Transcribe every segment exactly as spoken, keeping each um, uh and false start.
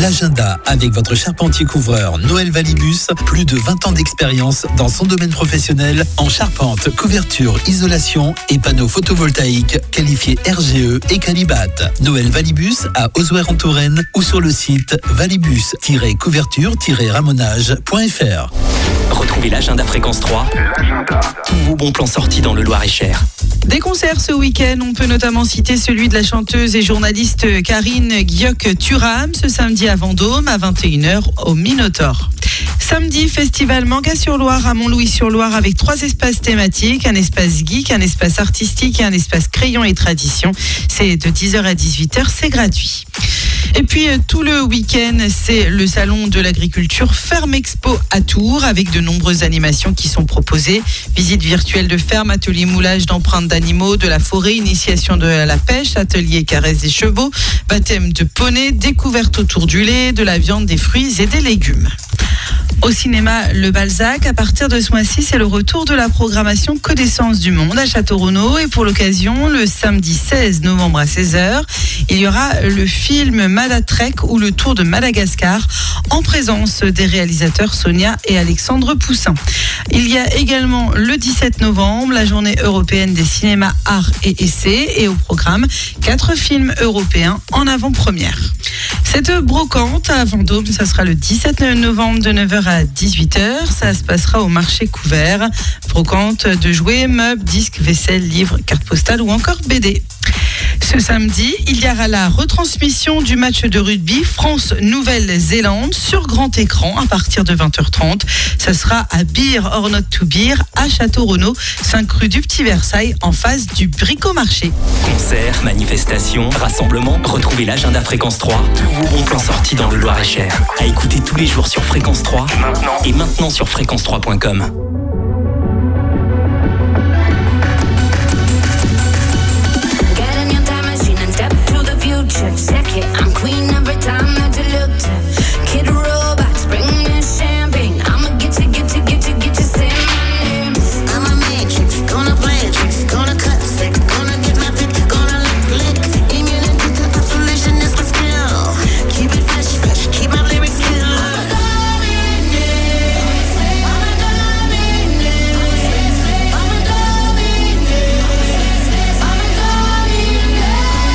L'agenda avec votre charpentier couvreur Noël Valibus. Plus de vingt ans d'expérience dans son domaine professionnel en charpente, couverture, isolation et panneaux photovoltaïques qualifiés R G E et Calibat. Noël Valibus à Osouer en Touraine ou sur le site valibus tiret couverture tiret ramonage point f r. Retrouvez l'agenda Fréquence trois. L'agenda. Tous vos bons plans sortis dans le Loir-et-Cher. Des concerts ce week-end, on peut notamment citer celui de la chanteuse et journaliste Karine Guioc-Thuram ce samedi à Vendôme à vingt et une heures au Minotaure. Samedi, festival Manga-sur-Loire à Montlouis-sur-Loire avec trois espaces thématiques, un espace geek, un espace artistique et un espace crayon et tradition. C'est de dix heures à dix-huit heures, c'est gratuit. Et puis tout le week-end, c'est le salon de l'agriculture Ferme Expo à Tours avec de nombreuses animations qui sont proposées. Visite virtuelle de ferme, atelier moulage d'empreintes d'animaux, de la forêt, initiation de la pêche, atelier caresse des chevaux, baptême de poney, découverte autour du lait, de la viande, des fruits et des légumes. Au cinéma Le Balzac, à partir de ce mois-ci, c'est le retour de la programmation Connaissance du Monde à Château-Renaud. Et pour l'occasion, le samedi seize novembre à seize heures, il y aura le film Madatrek ou le Tour de Madagascar en présence des réalisateurs Sonia et Alexandre Poussin. Il y a également le dix-sept novembre, la journée européenne des cinémas arts et essais. Et au programme, quatre films européens en avant-première. Cette brocante à Vendôme, ça sera le dix-sept novembre de neuf heures à dix-huit heures. Ça se passera au marché couvert. Brocante de jouets, meubles, disques, vaisselle, livres, cartes postales ou encore B D. Ce samedi, il y aura la retransmission du match de rugby France-Nouvelle-Zélande sur grand écran à partir de vingt heures trente. Ça sera à Beer or Not to Beer à Château-Renaud, cinq rue du Petit Versailles, en face du Bricomarché. Concerts, manifestations, rassemblements, retrouvez l'agenda Fréquence trois. Tous vos bons plans sortis dans le Loir-et-Cher. À écouter tous les jours sur Fréquence trois maintenant. Et maintenant sur fréquence trois point com. Check it, I'm queen every time that you look to. Kid robots, bring me champagne. I'ma get you, get you, get you, get you, say my name. I'm a matrix, gonna play a tricks, gonna cut sick, gonna get my pick, gonna lick, lick. Immunity to isolation is my skill. Keep it fresh, fresh, keep my lyrics still. I'm a dominant, I'm a dominant, I'm a dominant, I'm a dominant.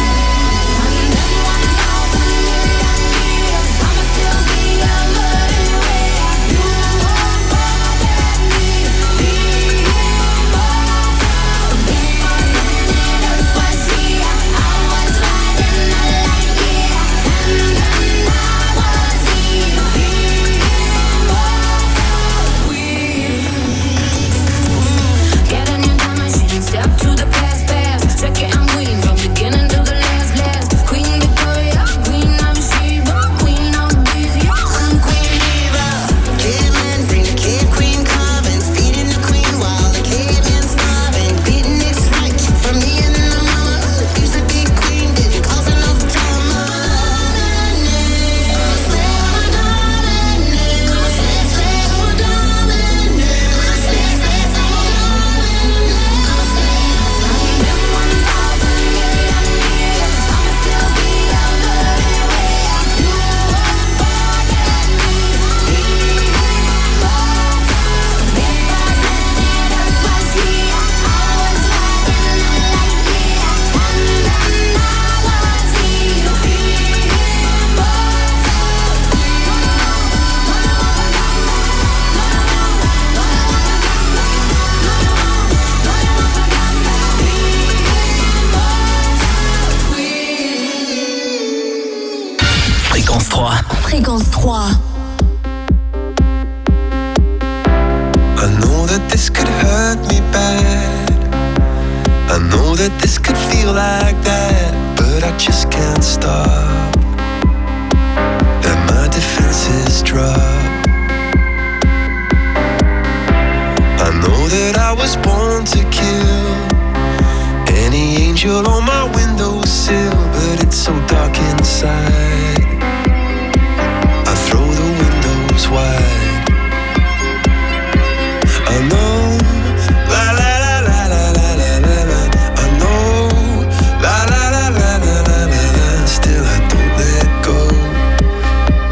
Fréquence trois. I know that this could hurt me bad. I know that this could feel like that, but I just can't stop. Let my defenses drop. I know that I was born to kill any angel on my windowsill, but it's so dark inside. I throw the windows wide. I know, la la la la la la la la la. I know, la la la la la la la la. Still I don't let go.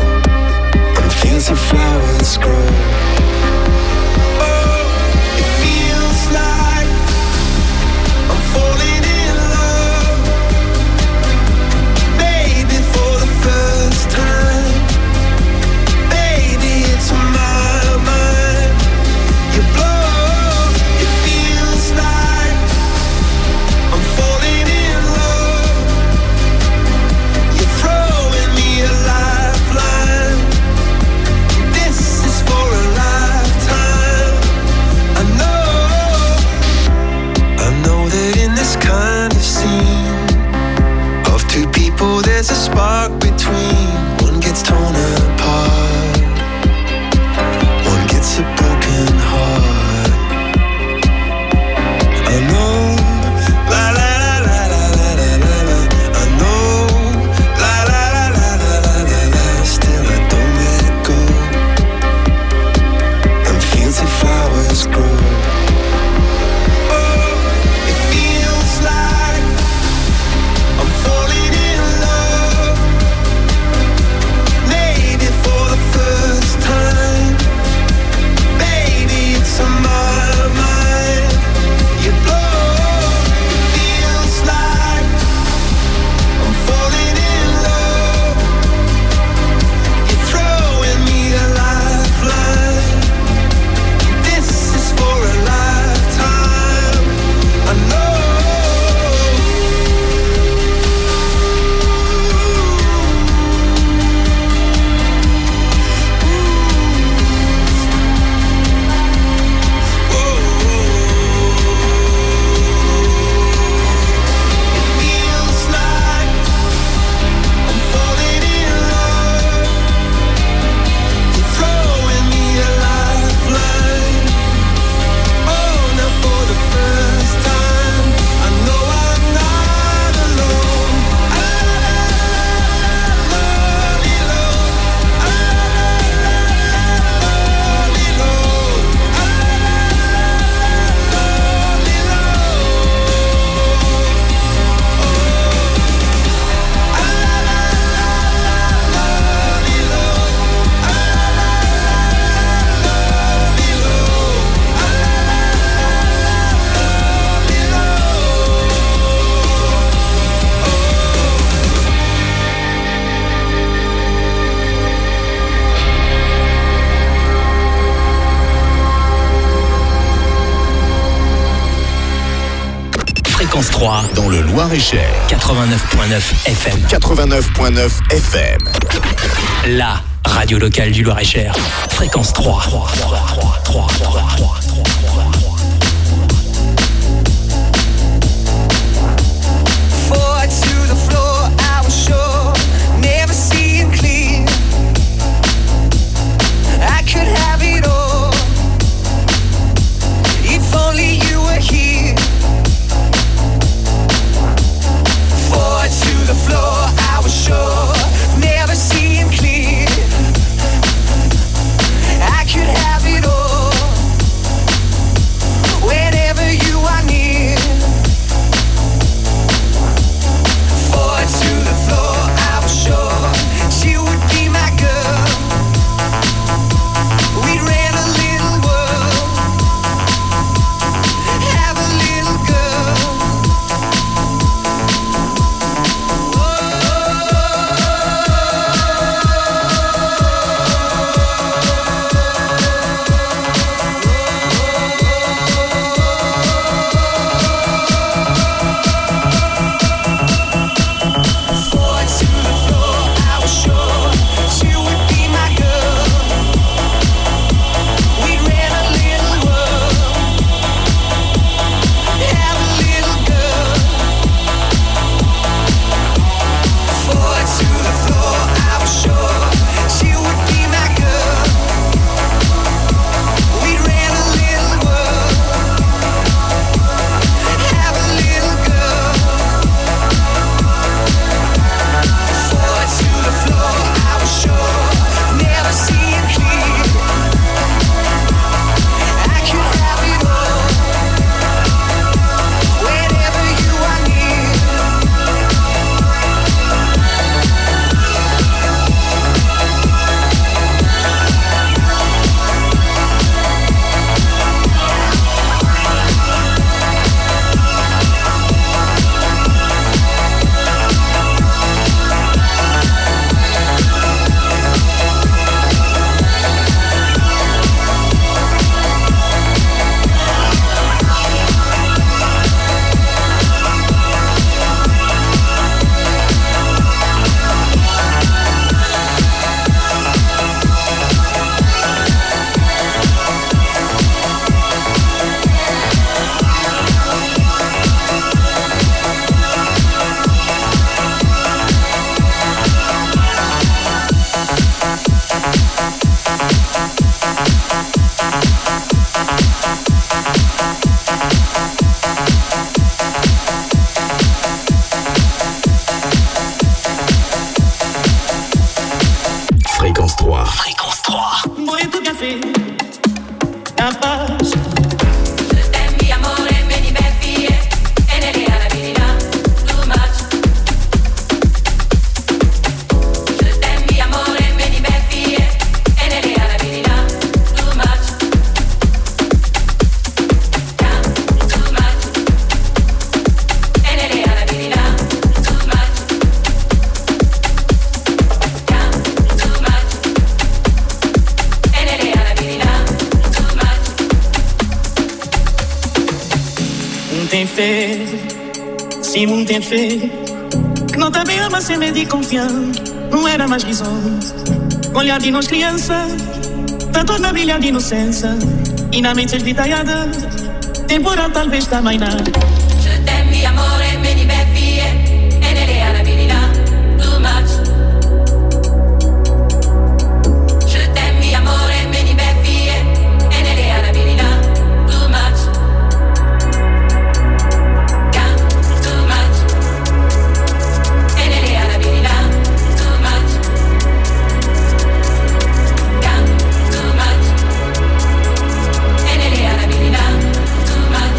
there's a spark between. One gets torn apart, one gets a broken heart. I know, la la la la la la la la. I know, la la la la la la la la. Still I don't let go, and fields of flowers grow. Oh, it feels like I'm falling in love, maybe for the first time. Baby, it's on my mind. You blow. It feels like I'm falling in love. You're throwing me a lifeline. This is for a lifetime. I know. It feels like I'm falling in love. You're throwing me a lifeline. Oh, now for the first time, I know I'm not alone. Ah, la, la, la, la, la, Fréquence trois, Dans le Loir-et-Cher, quatre-vingt-neuf virgule neuf F M. quatre-vingt-neuf virgule neuf F M. La radio locale du Loir-et-Cher. Fréquence trois. Forward to the floor, I was sure, never seeing clear. I could have it all, if only you were here. Forward to the floor, I was sure, never seeing clear. I could have it all, Se muito tem fé, que não também ama sem medo e confiança. Não era mais risonho. Olhar de nós criança, tanto na brilha de inocência. E na mente esditaiada, temporal talvez também não. Je t'aime, amore, many bad fie, and it ain't a bit too much. Je t'aime, amore, many bad fie, and it ain't a bit too much. Can't too much, and it ain't a bit too much. Can't too much, and it ain't a bit too much.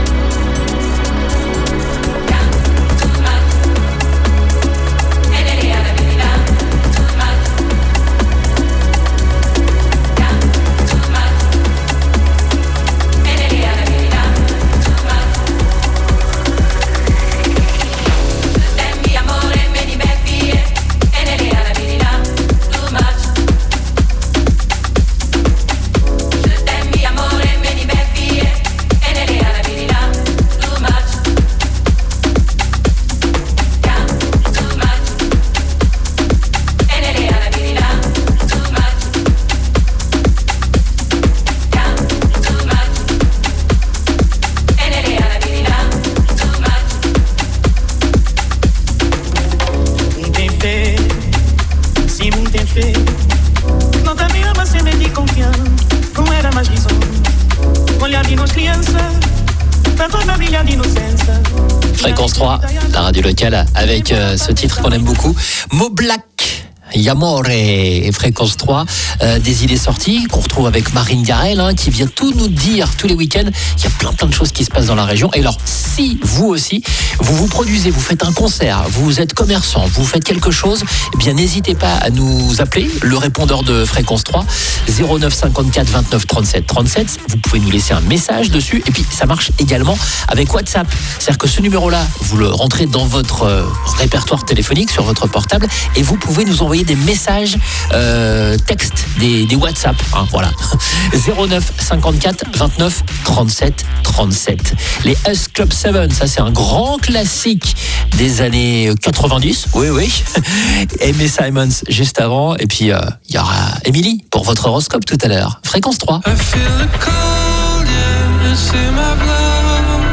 Fréquence trois, la radio locale, avec euh, ce titre qu'on aime beaucoup, Mo Black. Yamore et Fréquence trois, euh, des idées sorties qu'on retrouve avec Marine Garel, hein, qui vient tout nous dire tous les week-ends. Il y a plein plein de choses qui se passent dans la région. Et alors, si vous aussi, vous vous produisez, vous faites un concert, vous êtes commerçant, vous faites quelque chose, eh bien n'hésitez pas à nous appeler, le répondeur de Fréquence trois, zéro neuf cinquante-quatre vingt-neuf trente-sept trente-sept. Vous pouvez nous laisser un message dessus. Et puis, ça marche également avec WhatsApp. C'est-à-dire que ce numéro-là, vous le rentrez dans votre euh, répertoire téléphonique sur votre portable et vous pouvez nous envoyer des messages euh, textes, des, des WhatsApp, hein, voilà. zéro neuf cinquante-quatre vingt-neuf trente-sept trente-sept. Les Us Club sept, ça c'est un grand classique des années quatre-vingt-dix, oui oui. Amy Simons juste avant, et puis il euh, y aura Emily pour votre horoscope tout à l'heure. Fréquence trois. I feel the cold, yeah, it's in my blood.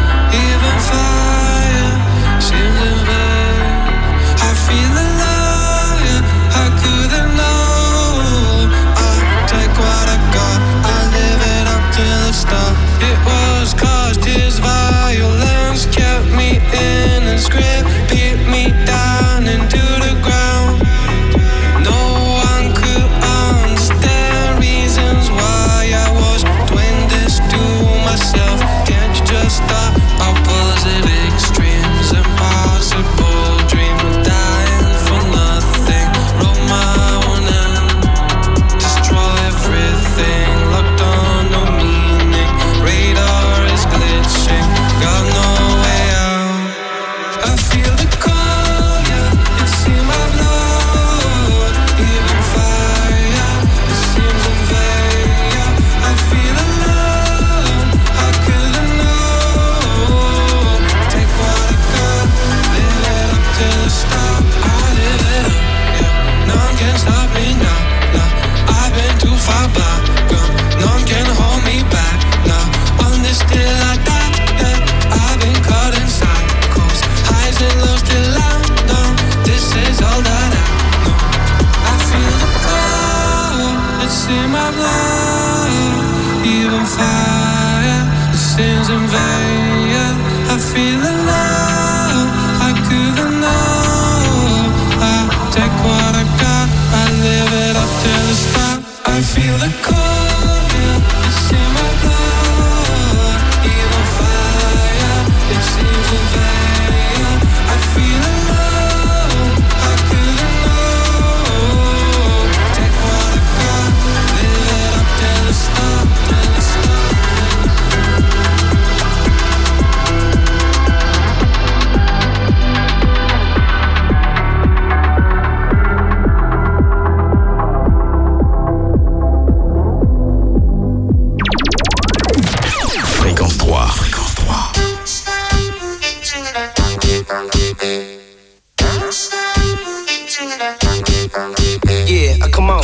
Even fire seems in vain. I feel the love, yeah, how could I know? I take what I got, I live it up till the start. It was caused, his violence kept me in a script, beat me down into the ground. No one could understand reasons why I was doing this to myself. Can't you just stop? I'll pause it again. Yeah, uh, come on.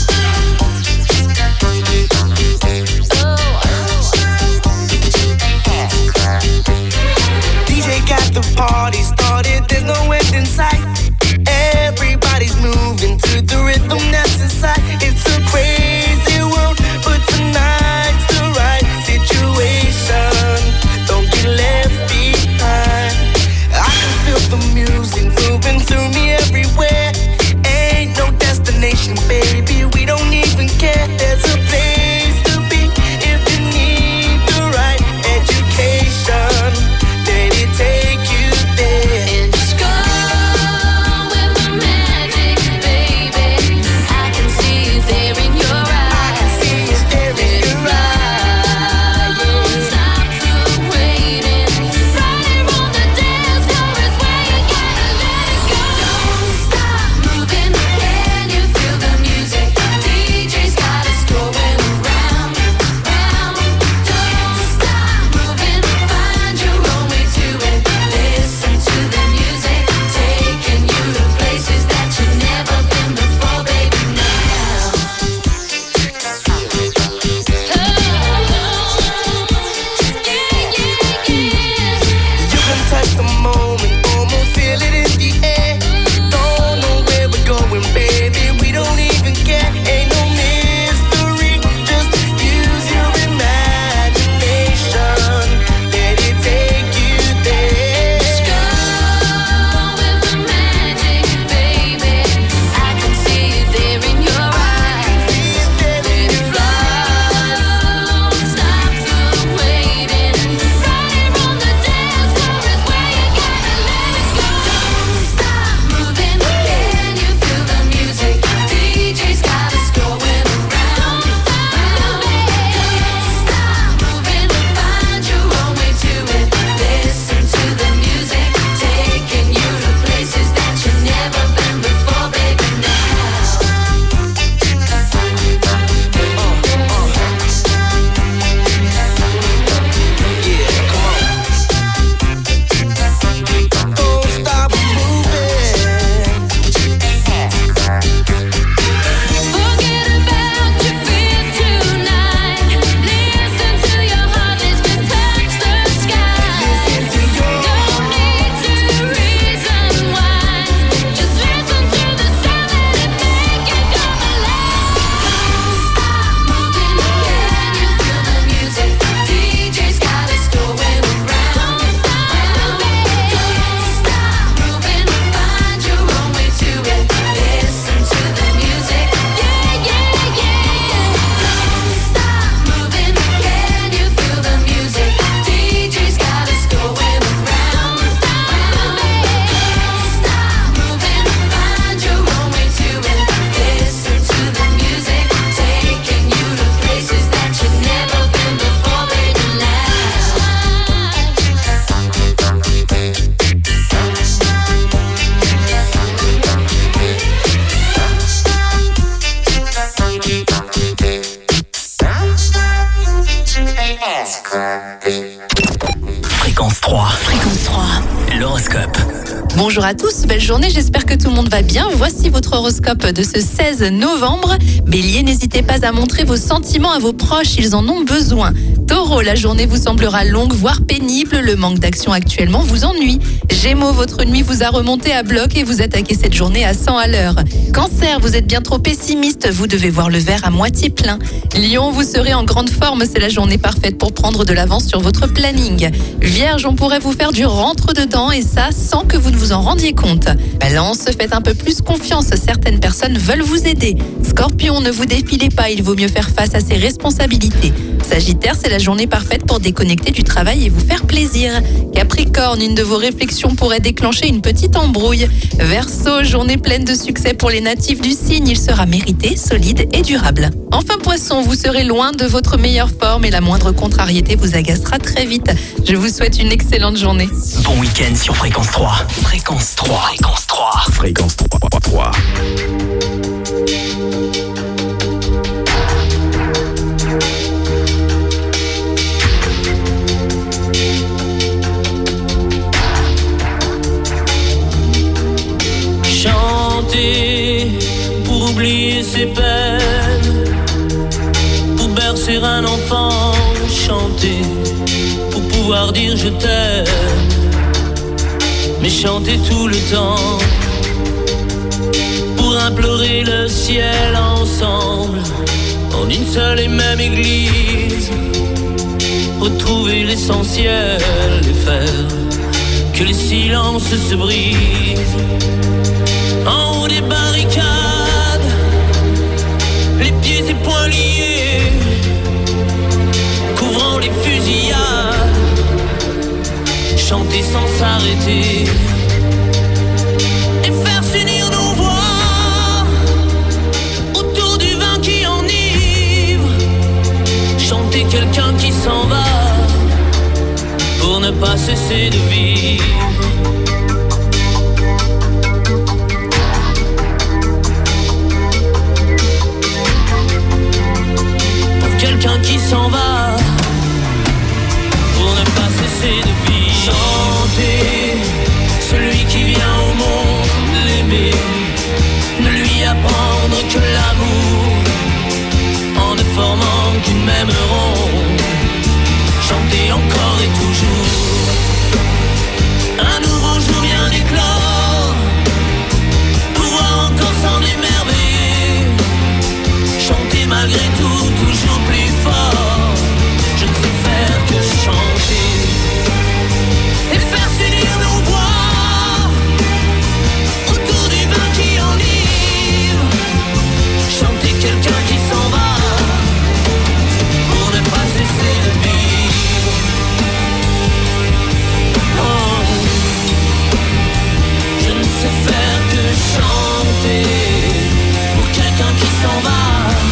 D J got the party started, there's no end in sight. Everybody's moving to the rhythm that's inside. It's a crazy world, but tonight's the right situation. Don't get left behind. I can feel the music moving through me everywhere. Ain't no destination, baby, we don't even care. There's a place to be if you need the right education. Let it take you there. And just go with the magic, baby. I can see it there in your eyes. I can see it there in your eyes. Don't stop the waiting. Right here on the dance floor is where you gotta let it go. Don't stop moving. Can you feel the music? D J's got us going around, round. Don't stop moving. Find your own way to it. Listen to the music, taking you to places that you've never been before, baby. Now. You can touch the moment, almost feel it in the air. Don't know where we're going, baby, we don't even care. Ain't no mystery, just use your imagination. Let it take you there. Just go with the magic, baby. I can see it there in your eyes. Let it flow. Stop the waiting. Right here on the dance floor is where you gotta let it go. Don't stop moving. Can you feel the music? D J's got us going around. Don't stop moving. Find your own way to it. Listen to the music, taking you to places that you've never been before, baby. Yeah, come on. Don't stop moving. Forget about your fears tonight. Listen to your heart, let's just touch the sky. Listen to your Don't need to reason why. Just listen to the sound, let it make you come alive. Don't stop moving. Can you feel the music? D J's got us going around. Don't stop moving. Find your own way to it. Listen to the music. Yeah, yeah, yeah. Don't stop moving. Can you feel the music? D J's got us going around. Don't stop moving. Find your own way to it. Listen to the music, taking you to places that you've never been before, baby. Fréquence trois. Fréquence trois. L'horoscope. Bonjour à tous, belle journée, j'espère que tout le monde va bien. Voici votre horoscope de ce seize novembre. Bélier, n'hésitez pas à montrer vos sentiments à vos proches, ils en ont besoin. Taureau, la journée vous semblera longue, voire pénible. Le manque d'action actuellement vous ennuie. Gémeaux, votre nuit vous a remonté à bloc et vous attaquez cette journée à cent à l'heure. Cancer, vous êtes bien trop pessimiste, vous devez voir le verre à moitié plein. Lion, vous serez en grande forme, c'est la journée parfaite pour prendre de l'avance sur votre planning. Vierge, on pourrait vous faire du rentre-dedans et ça sans que vous ne vous en rendiez compte. Balance, faites un peu plus confiance, certaines personnes veulent vous aider. Scorpion, ne vous défilez pas, il vaut mieux faire face à ses responsabilités. Sagittaire, c'est la journée parfaite pour déconnecter du travail et vous faire plaisir. Capricorne, une de vos réflexions pourrait déclencher une petite embrouille. Verseau, journée pleine de succès pour les natifs du signe, il sera mérité, solide et durable. Enfin Poisson, vous serez loin de votre meilleure forme et la moindre contrariété vous agacera très vite. Je vous souhaite une excellente journée. Bon week-end sur Fréquence trois. Fréquence trois. Fréquence trois. Fréquence trois. Chanter oublier ses peines, pour bercer un enfant, chanter, pour pouvoir dire je t'aime, mais chanter tout le temps, pour implorer le ciel ensemble, en une seule et même église, retrouver l'essentiel et faire que les silences se brisent. En haut des barricades, les pieds et poings liés, couvrant les fusillades, chanter sans s'arrêter et faire s'unir nos voix autour du vin qui enivre, chanter quelqu'un qui s'en va pour ne pas cesser de vivre. Quelqu'un qui s'en va pour ne pas cesser de vivre. Chanter celui qui vient au monde, l'aimer, ne lui apprendre que l'amour, en ne formant qu'une même ronde. Chanter encore et toujours, un nouveau jour vient d'éclore, pouvoir encore s'en émerveiller, chanter malgré tout, toujours plus fort. Je ne sais faire que chanter et faire s'unir nos voix autour du vin qui enivre, chanter quelqu'un qui s'en va pour ne pas cesser de vivre. Oh, je ne sais faire que chanter pour quelqu'un qui s'en va,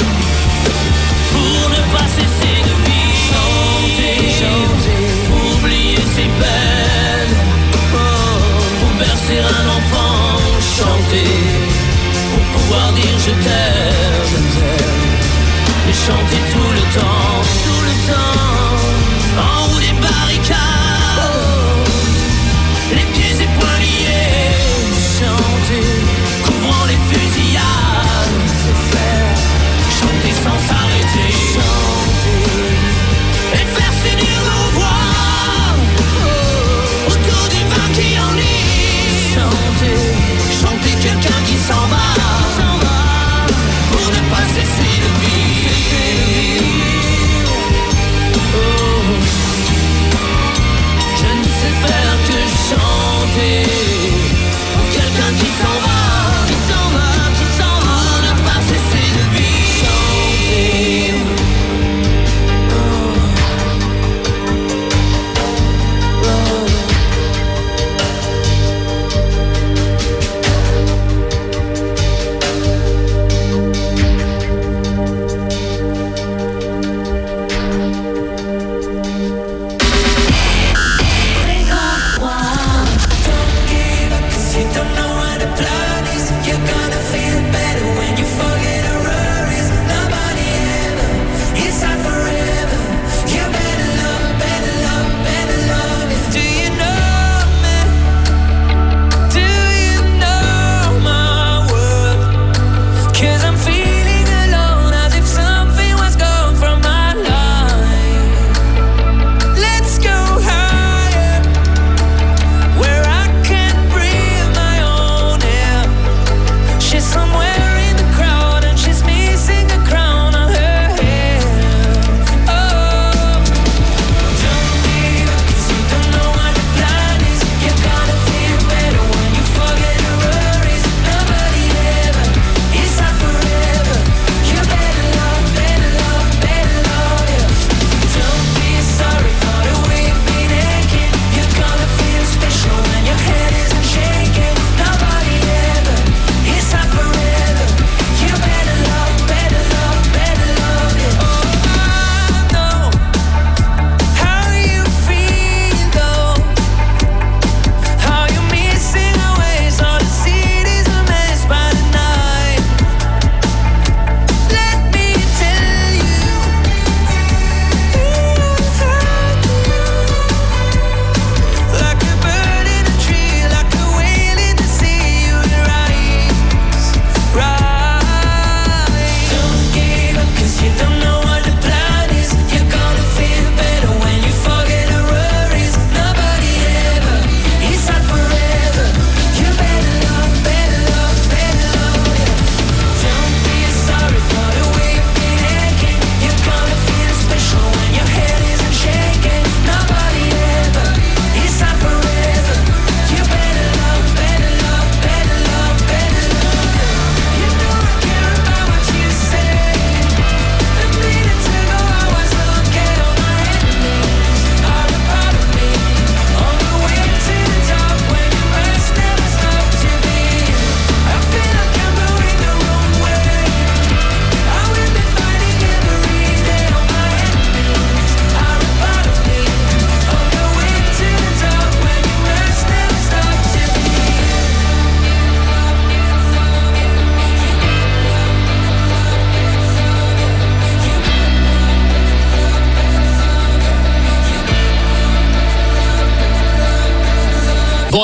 pour ne pas cesser de vivre. Chanter, chanter, pour oublier ses peines, oh, pour bercer un enfant, chanter, pour pouvoir dire je t'aime, je t'aime, et chanter tout le temps, tout le temps, en haut des barricades, oh, les pieds et poings liés, chanter, couvrant les fusillades, c'est faire, chanter sans s'arrêter, chanter et faire s'unir nos voix oh, autour du vin qui enivre, chanter, chanter quelqu'un qui s'en va, s'en va pour ne pas cesser de vivre,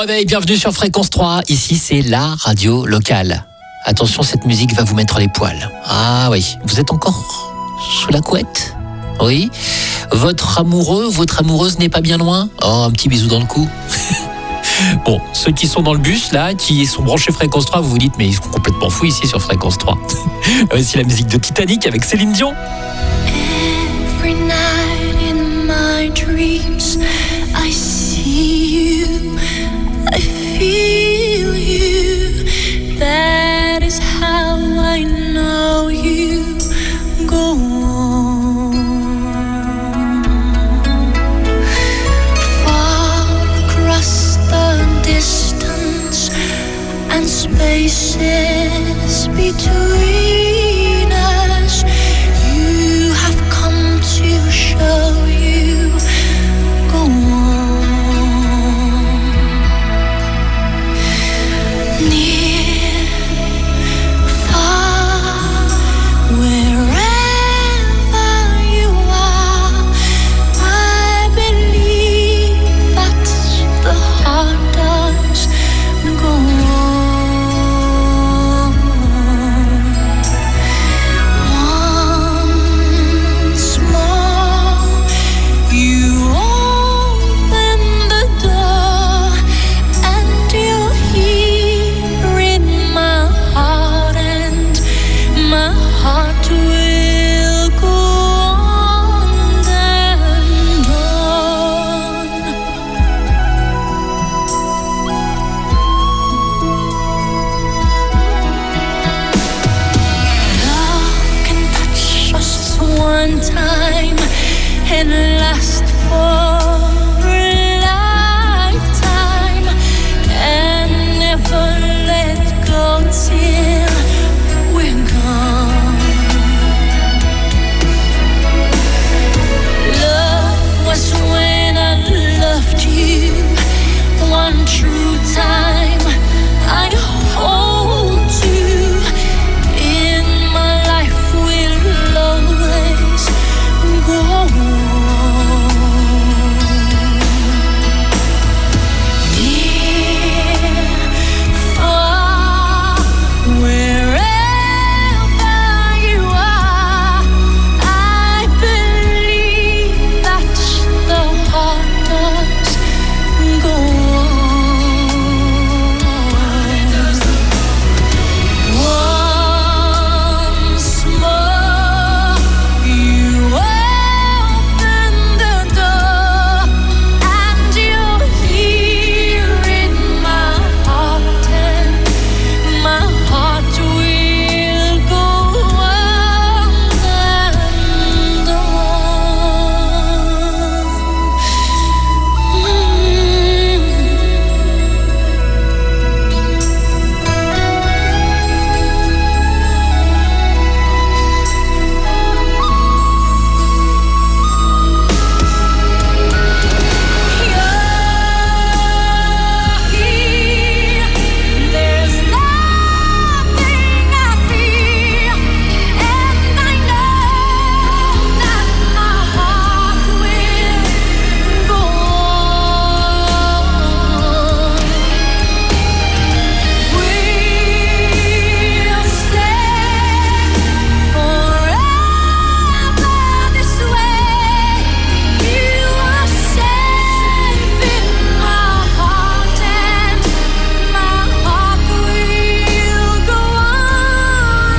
réveil, bienvenue sur Fréquence trois. Ici, c'est la radio locale. Attention, cette musique va vous mettre les poils. Ah oui, vous êtes encore sous la couette? Oui. Votre amoureux, votre amoureuse n'est pas bien loin? Oh, un petit bisou dans le cou. Bon, ceux qui sont dans le bus, là, qui sont branchés Fréquence trois, vous vous dites, mais ils sont complètement fous ici sur Fréquence trois. Voici la musique de Titanic avec Céline Dion. Every night in my dreams, I see you, I feel you. That is how I know you. Go on. Far across the distance and spaces between us, you have come to show you. Go on. Near, far, wherever you are, I believe that the heart does go on. Once more, you open the door, and you're here in my heart, and my heart will go on and on. Love can touch us one time and last for a lifetime, and never let go till we're gone. Love was when I loved you one true time. I hold you in my life, will always go on. Near, far, wherever you are, I believe that the heart does go on. Once more, you open the door, and you're here in my heart, and my heart will go on and on. There's nothing I fear, and I know that my heart will go on. We'll stay forever this way. You are safe in my heart, and my heart will go on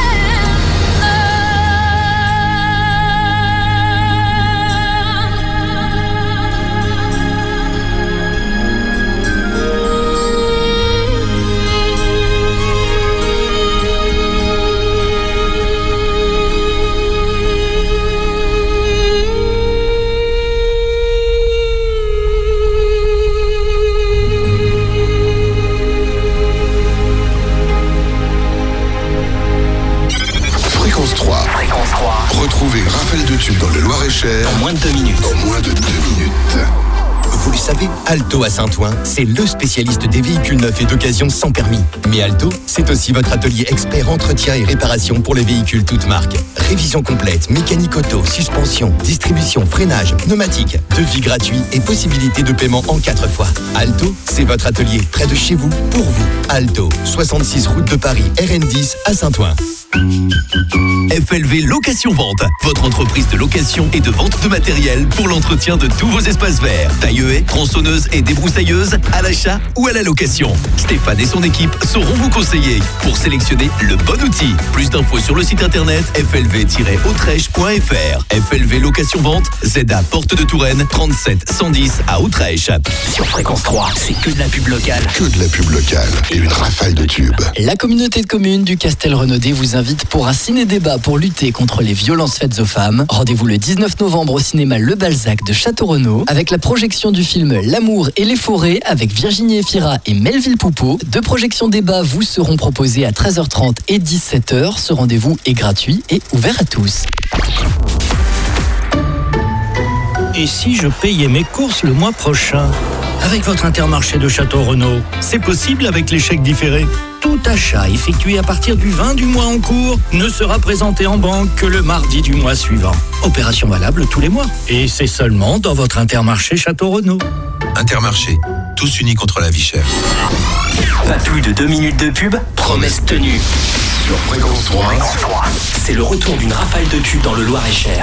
Fréquence trois. Fréquence trois. Retrouvez Raphaël de Tube dans le Loir-et-Cher En moins de deux minutes. en moins de deux minutes. Vous le savez, Alto à Saint-Ouen, c'est le spécialiste des véhicules neufs et d'occasion sans permis. Mais Alto, c'est aussi votre atelier expert entretien et réparation pour les véhicules toutes marques. Révision complète, mécanique auto, suspension, distribution, freinage, pneumatique, devis gratuit et possibilité de paiement en quatre fois. Alto, c'est votre atelier près de chez vous, pour vous. Alto, soixante-six route de Paris, R N dix à Saint-Ouen. F L V Location Vente, votre entreprise de location et de vente de matériel pour l'entretien de tous vos espaces verts. Taille-haie, tronçonneuse et débroussailleuse, à l'achat ou à la location. Stéphane et son équipe sauront vous conseiller pour sélectionner le bon outil. Plus d'infos sur le site internet f l v tiret autrèche point f r. F L V Location Vente, Z A Porte de Touraine, trente-sept cent dix à Autrèche. Sur Fréquence trois, c'est que de la pub locale. Que de la pub locale et une rafale de tubes. La communauté de communes du Castel-Renaudet vous invite pour un ciné-débat pour lutter contre les violences faites aux femmes. Rendez-vous le dix-neuf novembre au cinéma Le Balzac de Château-Renaud avec la projection du film L'amour et les forêts avec Virginie Efira et Melville Poupeau. Deux projections débat vous seront proposées à treize heures trente et dix-sept heures. Ce rendez-vous est gratuit et ouvert à tous. Et si je payais mes courses le mois prochain avec votre Intermarché de Château-Renaud? C'est possible avec les chèques différés. Tout achat effectué à partir du vingt du mois en cours ne sera présenté en banque que le mardi du mois suivant. Opération valable tous les mois. Et c'est seulement dans votre Intermarché Château-Renaud. Intermarché, tous unis contre la vie chère. Pas plus de deux minutes de pub, promesse tenue. Sur Fréquence trois, c'est le retour d'une rafale de tubes dans le Loir-et-Cher.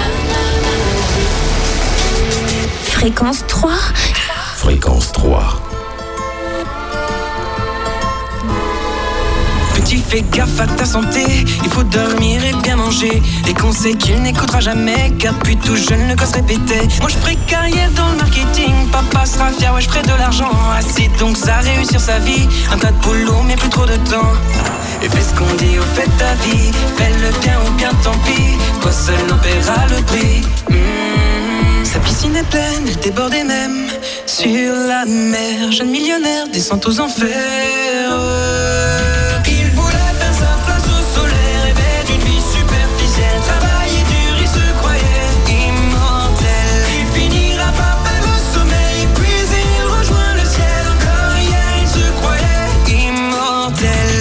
Fréquence trois. Fréquence trois. fais gaffe à ta santé, il faut dormir et bien manger. Des conseils qu'il n'écoutera jamais, car depuis tout jeune le gosse répétait. Moi je ferai carrière dans le marketing, papa sera fier, ouais je ferai de l'argent. Assez donc ça réussir sa vie, un tas de boulot mais plus trop de temps. Et fais ce qu'on dit au fait de ta vie, fais le bien ou bien tant pis, toi seul en paiera le prix. Mmh. Sa piscine est pleine, elle débordait même sur la mer. Jeune millionnaire descend aux enfers. Il voulait faire sa place au soleil, rêvait d'une vie superficielle, travailler dur, il se croyait immortel. Il finira par perdre le sommeil, puis il rejoint le ciel. Encore hier il se croyait immortel.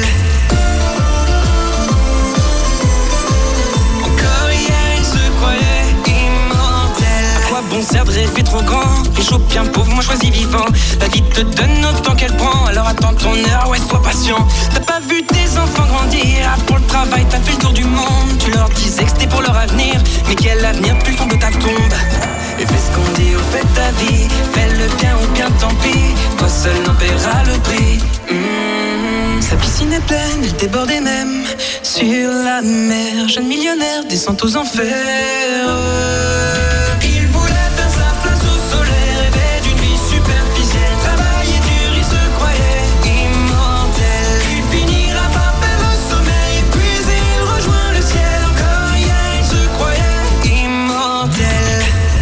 Encore hier il se croyait immortel. À quoi bon sert de rêver trop grand, riche ou bien pauvre, moi choisis vivant. La vie te donne autant qu'elle prend, alors attends ton heure, ouais sois patient. T'as pas vu tes enfants grandir, ah, pour le travail t'as fait le tour du monde. Tu leur disais que c'était pour leur avenir, mais quel avenir plus fond de ta tombe. Et fais ce qu'on dit au fait de ta vie, fais le bien ou bien tant pis, toi seul en paiera le prix. Mmh. Sa piscine est pleine, elle débordait même sur la mer. Jeune millionnaire descend aux enfers. Il voulait faire sa place au soleil, rêvait d'une vie superficielle, travailler dur, il se croyait immortel. Il finira par perdre le sommeil, puis il rejoint le ciel. Encore hier il se croyait immortel.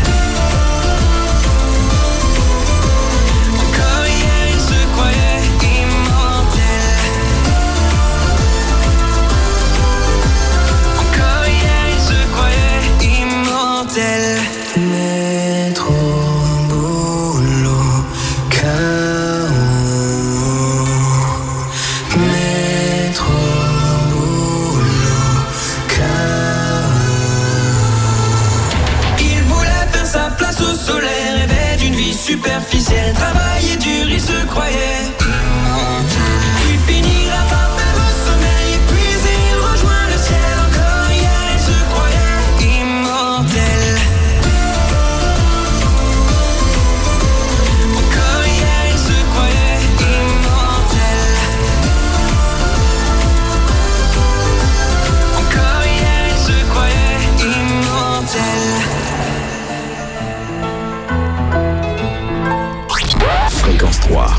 Encore hier il se croyait immortel. Encore hier il se croyait immortel. Métro, boulot, chaos. Métro, boulot, chaos. Il voulait faire sa place au soleil, rêvait d'une vie superficielle, travailler dur, il se croyait immortel. Il finira par perdre le sommeil, puis il rejoint le ciel. Encore hier il se croyait immortel. Encore hier il se croyait immortel. Encore hier il se croyait immortel. Fréquence trois.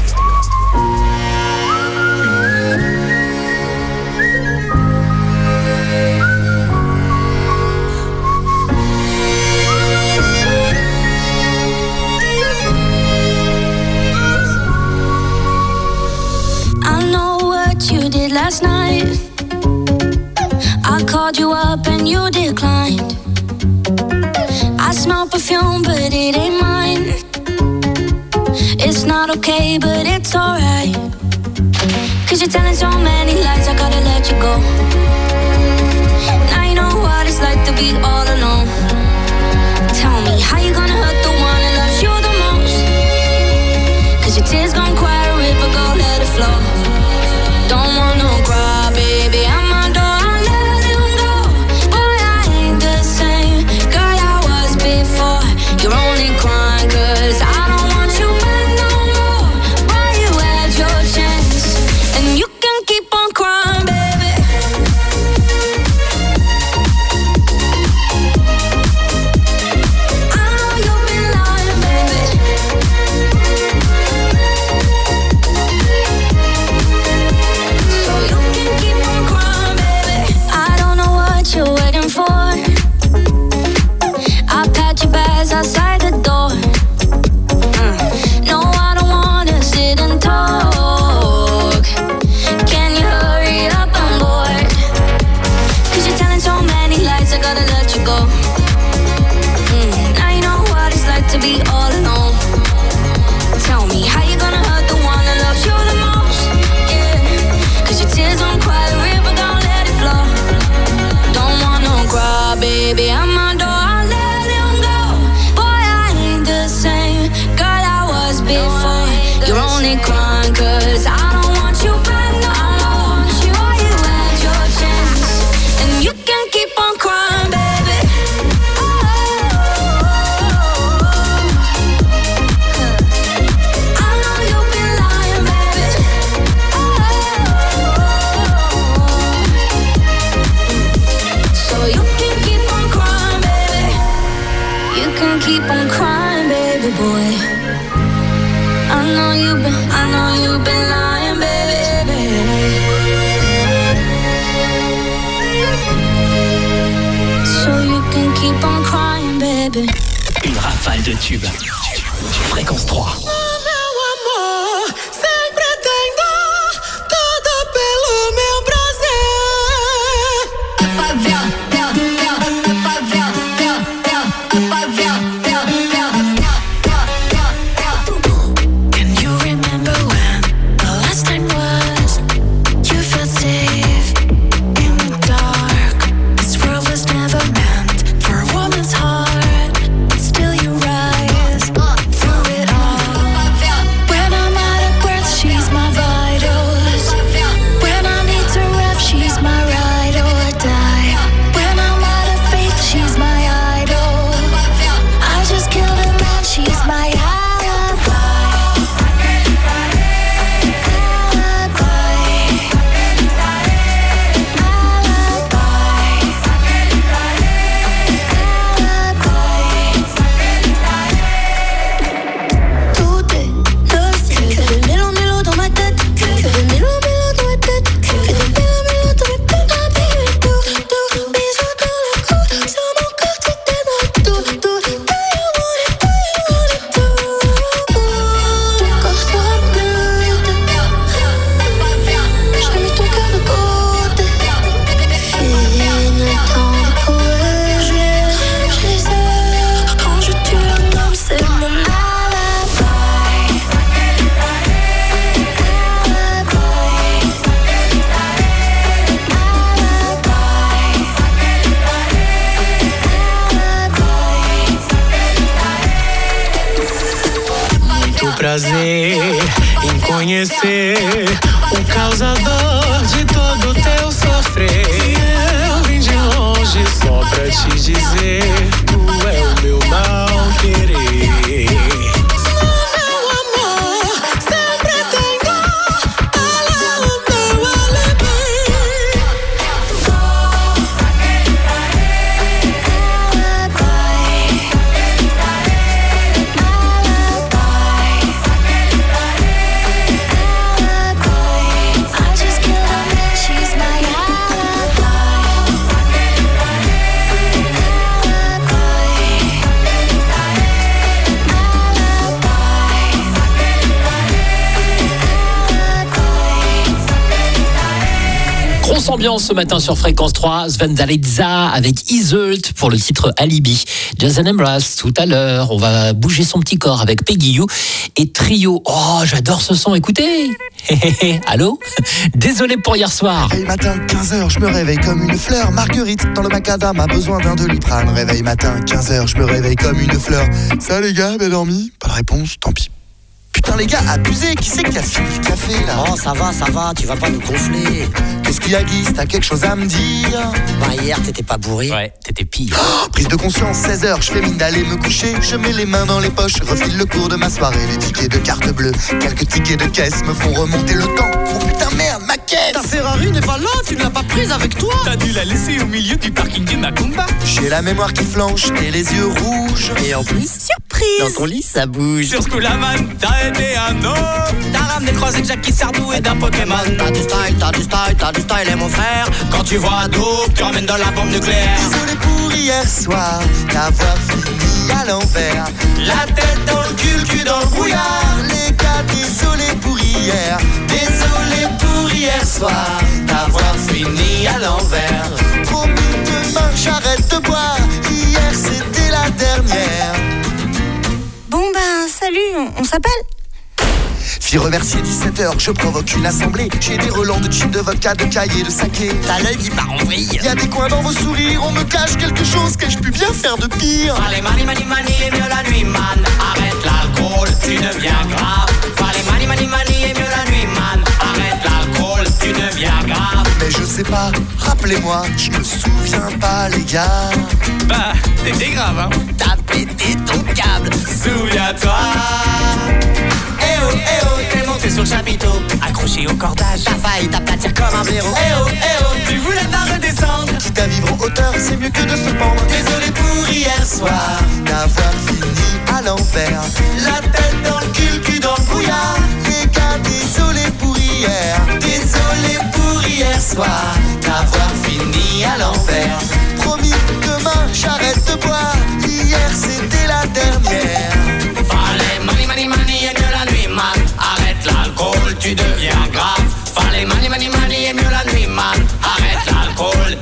I know what you did last night. I called you up and you declined. I smell perfume, but it ain't mine. It's not okay, but it's alright. Cause you're telling so many lies, I gotta let you go. Now you know what it's like to be all alone. Tell me, how you gonna hurt the one that loves you the most? Cause your tears gon' cry a river, go let it flow. Don't want no cry, baby, I'm a door, I let him go. Boy, I ain't the same girl I was before. You're only crying cause I don't want you back no more. Boy, you had your chance, and you can keep on crying, baby. I know you've been lying, baby. So you can keep on crying, baby. I don't know what you're waiting for. I packed your bags outside the door. Uh, no, I don't wanna sit and talk. Can you hurry up? I'm bored. Cause you're telling so many lies, I gotta let you go. Mm, now you know what it's like to be all alone. Tell me, how you gonna hurt the one that loves you the most? Yeah, cause your tears don't cry, the river don't let it flow. Don't want no cry, baby, I'm a door, I let him go. Boy, Une rafale de tubes. Fréquence trois. Prazer em conhecer o causador de todo teu sofrer. Eu vim de longe só pra te dizer, tu é o meu mal querer. Ambiance ce matin sur Fréquence trois, Sven Dalitza avec Iseult pour le titre Alibi. Jason Mraz tout à l'heure, on va bouger son petit corps avec Peggy You et Trio. Oh, j'adore ce son, écoutez. Allô? Désolé pour hier soir. Réveil matin, quinze heures, je me réveille comme une fleur. Marguerite, dans le macadam, a besoin d'un Doliprane. Réveil matin, quinze heures, je me réveille comme une fleur. Ça les gars, bien dormi? Pas de réponse, tant pis. Putain les gars, abusé, qui c'est qui a fini le café là? Oh ça va, ça va, tu vas pas nous gonfler. Qu'est-ce qu'il y a Guy, t'as quelque chose à me dire? Bah hier t'étais pas bourré. Ouais, t'étais pire. Oh, prise de conscience, seize heures, je fais mine d'aller me coucher. Je mets les mains dans les poches, refile le cours de ma soirée. Les tickets de carte bleue, quelques tickets de caisse me font remonter le temps. Oh putain merde, ma caisse! Ta Ferrari n'est pas là, tu ne l'as pas prise avec toi. T'as dû la laisser au milieu du parking du Macumba. J'ai la mémoire qui flanche et les yeux rouges. Et en plus, surprise, dans ton lit ça bouge. Sur Schoolaman, t'as été un homme. T'as ramené croisé de Jackie Sardou et d'un Pokémon. T'as du style, t'as du style, t'as du style et mon frère. Quand tu vois Dope, tu ramènes de la bombe nucléaire. Désolé pour hier soir, d'avoir fini à l'envers. La tête dans le cul, le cul dans le brouillard. Les gars, désolé pour hier. Désolé pour hier soir, d'avoir fini à l'envers. Promis demain, j'arrête de boire. Hier c'était la dernière. Bon ben, salut, on, on s'appelle? Fille remercier dix-sept heures, je provoque une assemblée. J'ai des relents de gin, de vodka, de cahiers, de saké. T'as l'œil qui part en vrille. Y'a des coins dans vos sourires, on me cache quelque chose que je puis bien faire de pire. Fallait mani mani mani et mieux la nuit man. Arrête l'alcool, tu deviens grave. Fallait mani mani mani et mieux la nuit man. Arrête l'alcool, tu deviens grave. Mais je sais pas, rappelez-moi, je me souviens pas les gars. Bah, t'étais grave hein. T'as pété ton câble, souviens-toi. Eh oh, eh oh, t'es monté sur le chapiteau, accroché au cordage. T'as failli t'aplatir comme un blaireau. Eh oh, eh oh, tu voulais pas redescendre. Quitte à vivre en hauteur, c'est mieux que de se pendre. Désolé pour hier soir, d'avoir fini à l'envers. La tête dans le cul, le cul dans le brouillard. Les gars, désolé pour hier. Désolé pour hier soir, d'avoir fini à l'envers. Promis, demain, j'arrête de boire. Hier, c'est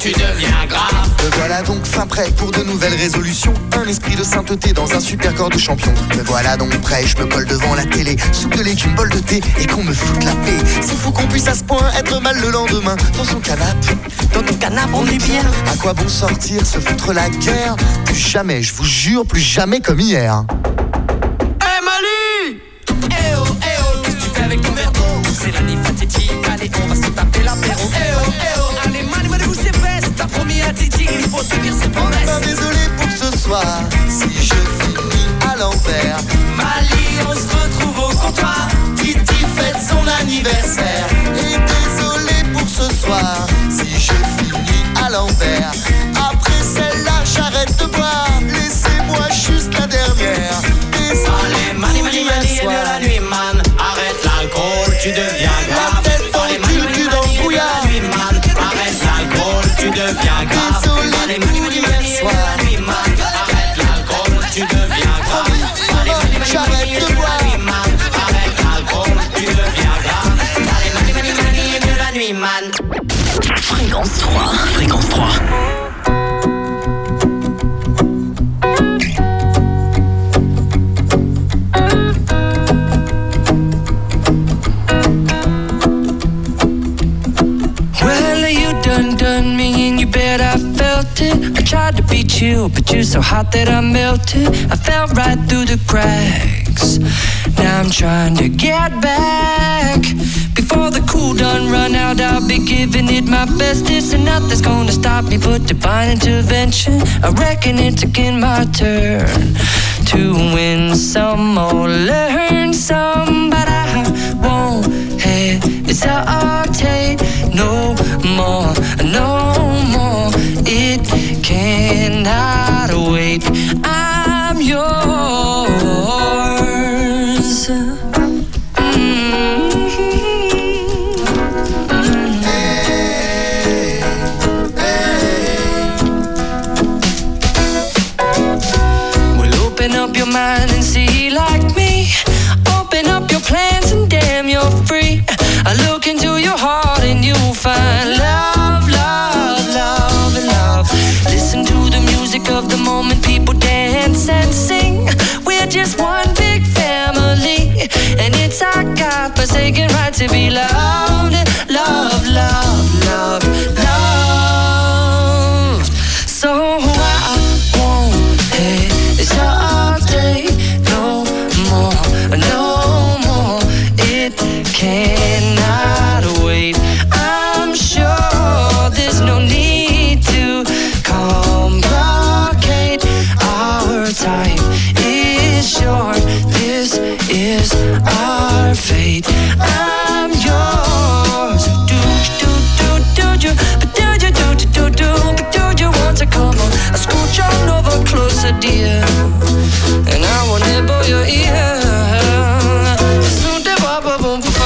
tu deviens grave. Me voilà donc fin prêt pour de nouvelles résolutions. Un esprit de sainteté dans un super corps de champion. Me voilà donc prêt, je me colle devant la télé. Soupe de légumes, bol de thé et qu'on me foute la paix. C'est fou qu'on puisse à ce point être mal le lendemain. Dans son canapé, dans ton canapé on est bien. À quoi bon sortir, se foutre la guerre? Plus jamais, je vous jure, plus jamais comme hier. Hey Mali! Eh oh, eh oh, qu'est-ce que tu fais avec ton verre d'eau? C'est la nuit fatidique, allez on va se taper l'apéro. Eh oh, eh oh, allez Mali, Mali, bouge ses fesses. T'as promis à Titi, il faut tenir ses promesses. Ben, désolé pour ce soir, si je finis à l'envers. Mali, on se retrouve au comptoir. Titi fête son anniversaire. Et désolé pour ce soir, si je finis à l'envers. Après celle-là, j'arrête de boire. Laissez-moi juste la dernière. Allez, Mali, Mali, Mali, et de la nuit, man. Arrête l'alcool, tu deviens grave. Allez, Mali, Mali, Mali, et de la nuit, man. Arrête l'alcool, tu deviens grave. Allez, Mali, Mali, Mali, et de la nuit, man. Arrête l'alcool, tu deviens grave. Allez, Mali, Mali, Mali, et de la nuit, man. Arrête l'alcool, tu deviens grave. Allez, Mali, Mali, Mali, et de la nuit, man. Fréquence trois. Fréquence trois. I tried to beat you, but you're so hot that I melted. I fell right through the cracks. Now I'm trying to get back. Before the cool done run out, I'll be giving it my best. This and nothing's gonna stop me but divine intervention. I reckon it's again my turn to win some or learn some, but I won't hesitate no more, no more. It cannot wait. I'm yours. Up your mind and see like me. Open up your plans and damn you're free. I look into your heart and you'll find love, love, love, and love. Listen to the music of the moment, people dance and sing. We're just one big family, and it's our God-forsaken right to be loved, love, love, love, loved. So I won't hesitate no more, no more. It cannot wait. I'm sure there's no need to complicate. Our time is short. This is our fate. I'm yours. Do do do do do, but do you do do do do, but do you want to come on? I scooch on over closer, dear, and I will nibble your ear. Soon to bop bop boom boom.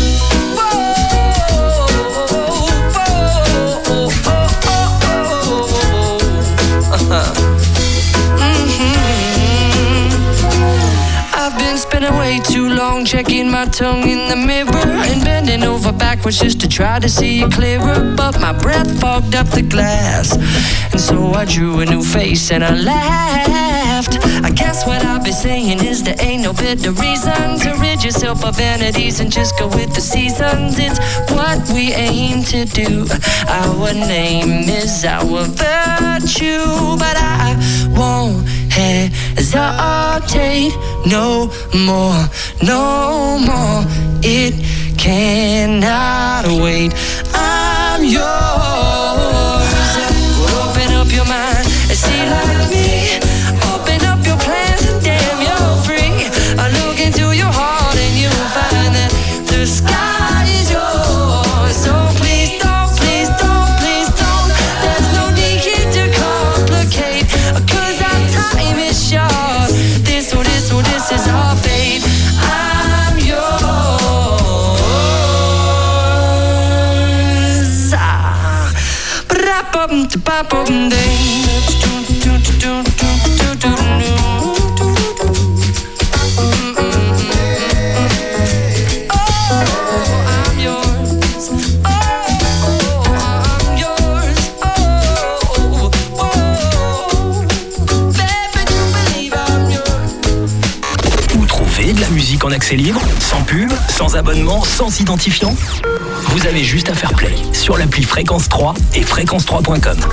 Spending way too long checking my tongue in the mirror and bending over backwards just to try to see it clearer, but my breath fogged up the glass, and so I drew a new face and I laughed. I guess what I've been saying is there ain't no better reason to rid yourself of vanities and just go with the seasons. It's what we aim to do. Our name is our virtue, but I won't hesitate no more, no more. It cannot wait. I'm yours. Open up your mind and see like me. Open up your plans and damn you're free. I look into your heart and you'll find that the sky is yours. So please don't, please don't, please don't. There's no need to complicate, 'cause our time is short. This, oh this, oh this is our fate. I'm yours. Ah, ba-da-bum-da-ba-bum-ding. Oh, I'm yours. Oh, I'm yours. Oh. accès libre, sans pub, sans abonnement, sans identifiant? Vous avez juste à faire play sur l'appli Fréquence trois et fréquence trois point com.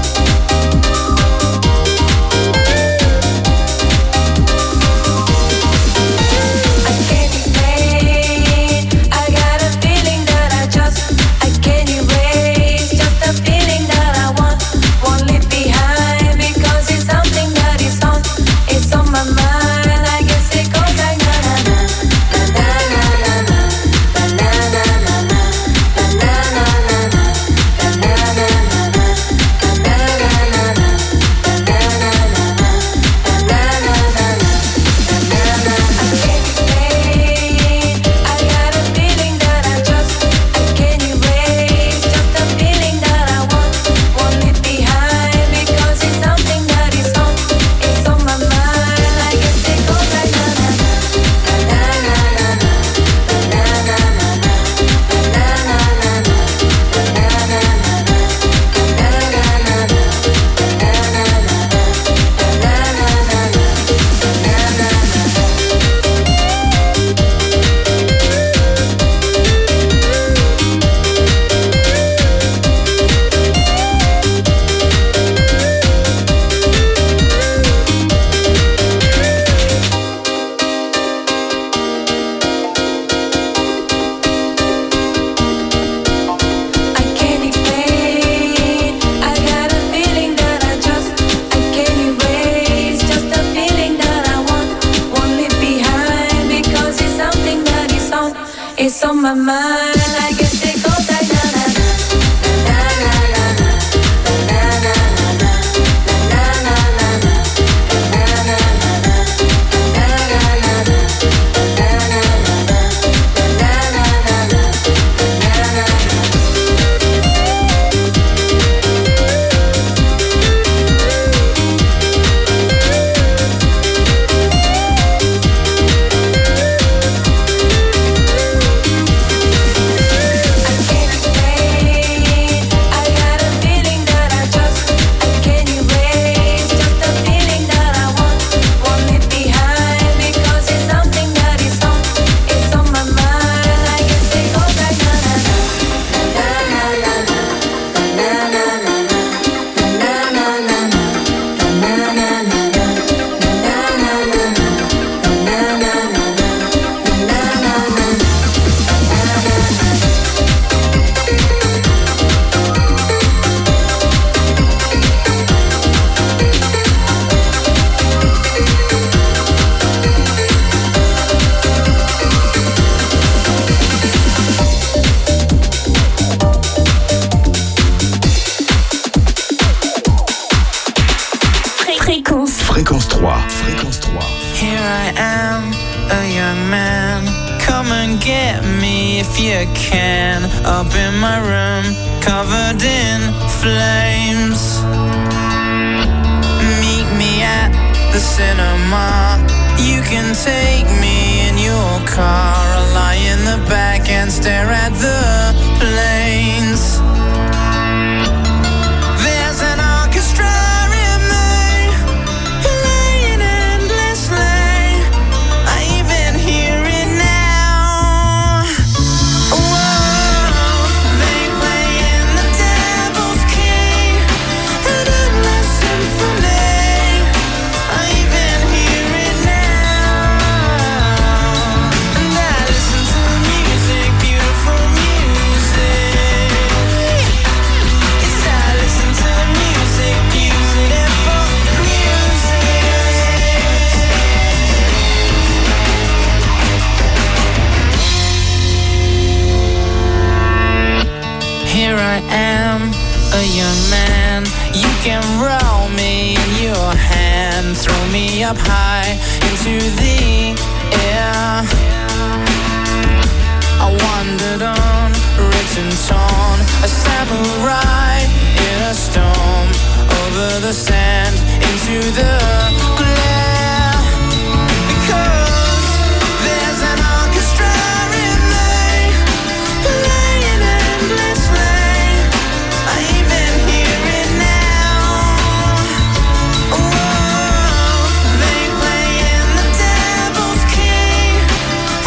It's on my mind, I guess it goes like na na na na na na na na Fréquence trois. Fréquence trois. Here I am, a young man. Come and get me if you can. Up in my room, covered in flames. Meet me at the cinema. You can take me in your car. I'll lie in the back and stare at the planes. There's an orchestra in me, playing endlessly. I even hear it now. Whoa, they playing the devil's key, an endless symphony. I even hear it now. And I listen to music, beautiful music. Yes, I listen to music, beautiful music. Here I am, a young man. You can roll me in your hand, throw me up high into the air. I wandered on, ripped and torn, a samurai in a storm, over the sand, into the glare. Because there's an orchestra in me, playing endlessly. I even hear it now. Whoa, they playing the devil's key,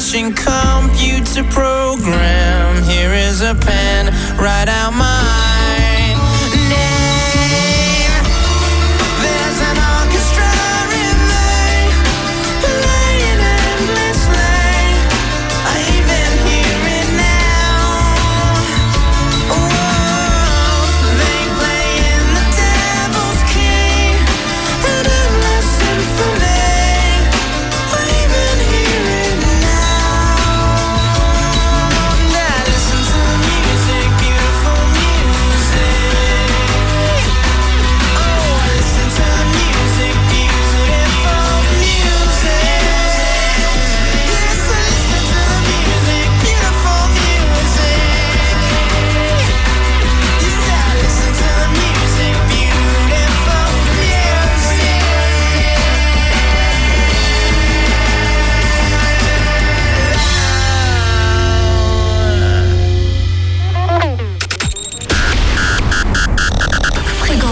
ancient computer program. Here is a pen